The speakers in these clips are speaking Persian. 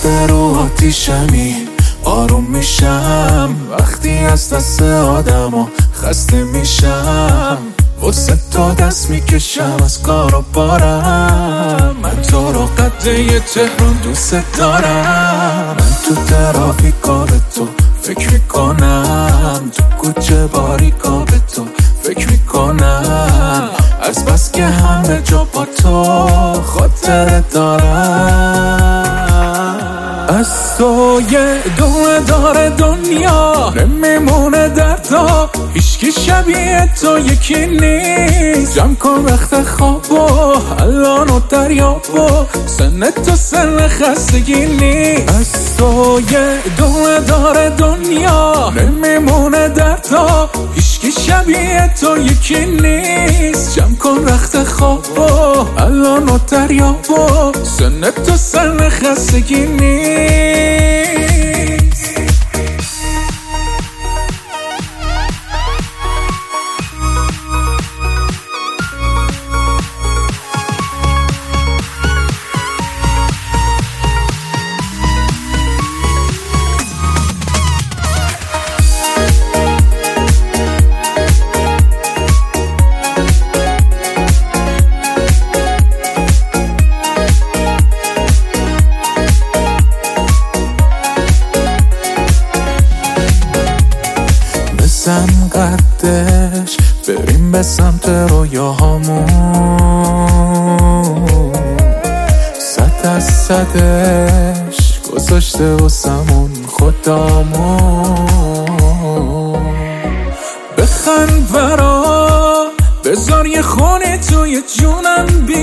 رو آتیشمی آروم میشم وقتی از دست آدم خسته میشم واسه تو دست میکشم از کار و بارم من تو رو قده تهران دوست دارم من تو ترافیکا به تو فکر میکنم تو کوچه باریکا به تو فکر میکنم از بس که همه جا با تو خاطر دارم از تو یه دونه داره دنیا نمیمونه در تو هیچکی شبیه تو یکی نیست جمع کن وقت خواب و الان و دریاب و سن تو سن خستگی نیست از تو یه دونه داره دنیا نمیمونه در تو هیچکی شبیه تو یکی نیست جمع کن وقت خواب و الان و دریاب و سن تو سن خستگی نیست بزن قدش بریم به سمت رویاهامون صد از صدش گذاشته واسمون خدامون بخند برا بذار یه خونه توی جونم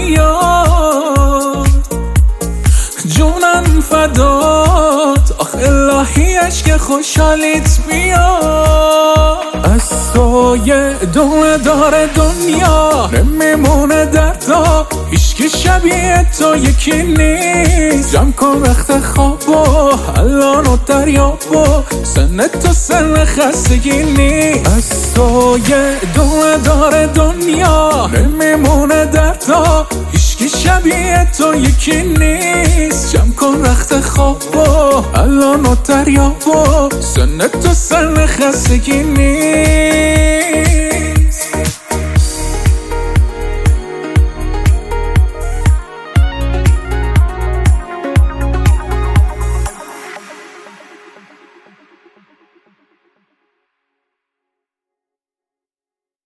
بیاد جونم فدات آخ الهی عشق خوشحالیت بیاد از تو یه دونه داره دنیا نمیمونه در تو هیچکی شبیه تو یکی نیست جمع کن وقت خواب و الان و دریاب و سن تو سن خستگی نیست از تو یه دونه داره دنیا نمیمونه در تو هیچکی شبیه تو یکی نیست جمع کن وقت خواب و الان و دریاب و سن تو سن خستگی نیست